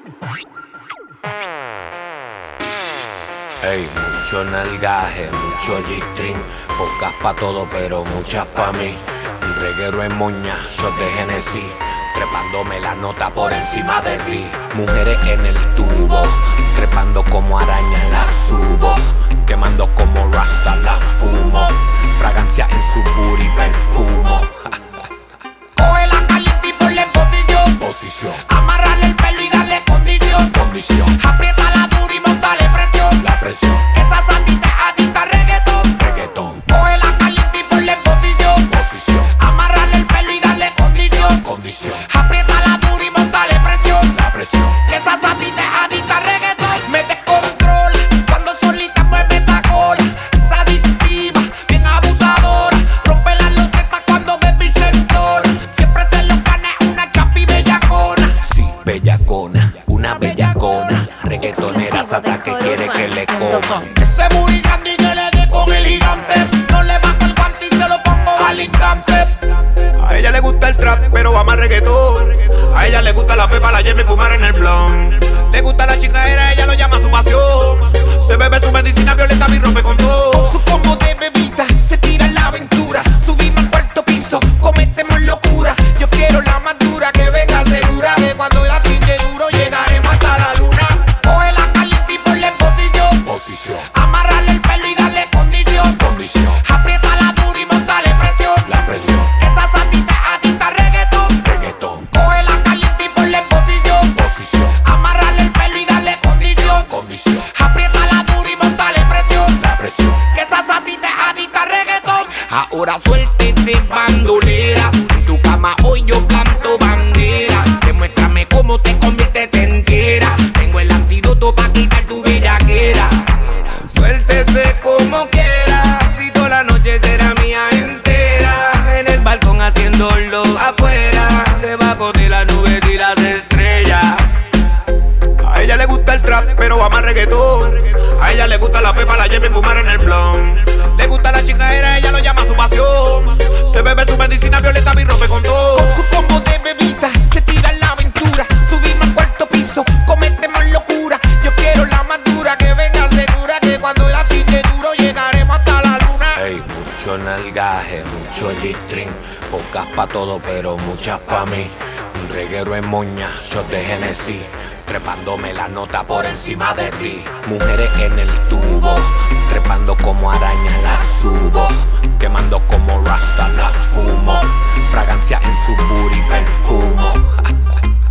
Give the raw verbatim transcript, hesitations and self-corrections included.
Ey, mucho nalgaje, mucho G-string, pocas pa' todo pero muchas pa' mí. Un reguero en moña, shot de Genesis, trepándome la nota por encima de ti. Mujeres en el tubo, trepando como arañas las subo, quemando como rasta las fumo, fragancia en su booty perfumo. Coge la caliente y ponle en posición, Posición, amárrale el pelo y dale condición, condición, apriétala duro y montale presión, la presión, esa satita adicta reggaetón. reggaetón, Coge la caliente y ponle en posición, posición, amárrale el pelo y dale condición, condición, apriétala duro y montale presión, la presión, que esa satita adicta reggaetón. Mete control cuando solita mueve esa cola, es adictiva, bien abusadora, rompe las losetas cuando bebe el sensor, siempre se lo gana una chapi bellacona. sí, bellacona, una bellacona, reggaetonera sata que quiere que le coman. Ese booty grande y que le dé con el gigante, no le bajo el guante y se lo pongo al instante. A ella le gusta el trap, pero va más reggaetón. A ella le gusta la pepa, la yema y fumar en el blunt. Le gusta la chingadera, ella lo llama su pasión. Se bebe su medicina violeta y rompe con todo. Con su combo de bebida se tira en la aventura, subimos al cuarto piso, cometemos locura. Yo quiero la más dura, que venga segura, que cuando la chingue duro llegaremos hasta la luna. Coge la caliente y ponle en posición, Posición, amárrale el pelo y dale condición, condición, apriétala duro y montale presión, la presión, que esa satita adicta reggaetón. reggaetón, Coge la caliente y ponle en posición, posición, amárrale el pelo y dale condición, condición, apriétala duro y montale presión, la presión, que esa satita adicta reggaetón. Ahora suéltese bandolera, en tu cama hoy yo planto bandera. Demuéstrame cómo te conviertes entera, tengo el antídoto pa' quitar tu bellaquera. Suéltese como quiera, si toda la noche será mía entera. En el balcón haciéndolo afuera, debajo de las nubes y las estrellas. A ella le gusta el trap, pero va más reggaetón. A ella le gusta la pepa, la yema y fumar en el blunt. Le gusta la chingadera, ella lo llama su pasión. Se bebe su medicina violeta y rompe con todo. Con su combo de bebida se tira en la aventura, subimos al cuarto piso, cometemos locura. Yo quiero la más dura, que venga segura, que cuando la chingue duro llegaremos hasta la luna. ey, mucho nalgaje, mucho G-string, pocas pa' todo pero muchas pa' mí. Un reguero en moña, shot de Genesis, trepándome la nota por encima de ti. Mujeres en el tubo, trepando como arañas las subo, quemando como rasta las fumo, fragancia en su booty perfumo.